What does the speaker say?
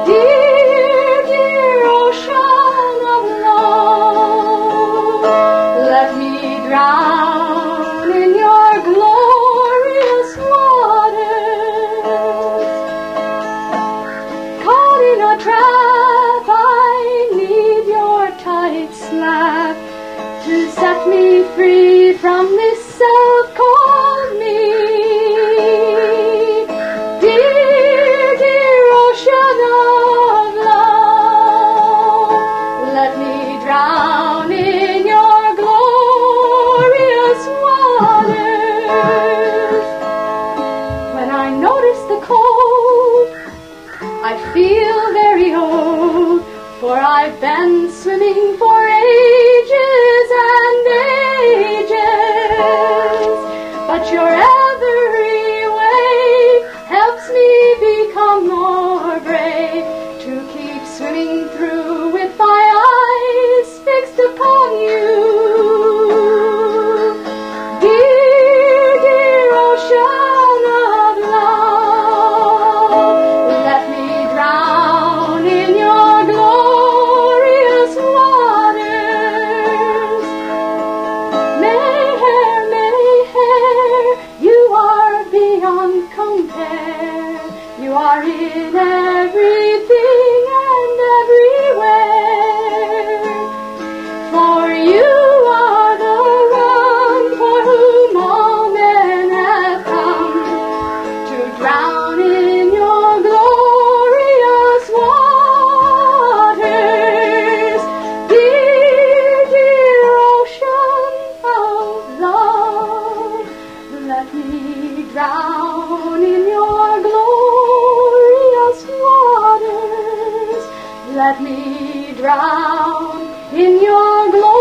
Dear, dear ocean of love, let me drown in your glorious waters. Caught in a trap, I need your tight slap to set me free from this self-called me. Dear, dear ocean of love, let me drown in your glorious waters. When I notice the cold, I feel very old, for I've been swimming for ages and ages. But your every wave helps me become more brave, to keep swimming through with my eyes fixed upon you. Dear, dear ocean of love, let me drown in your glorious waters. Mayhair, Mayhair, you are beyond compare. You are in everything and everywhere. For you are the one for whom all men have come, to drown in your glorious waters. Dear, dear ocean of love, let me drown in your glorious waters. Let me drown in your glorious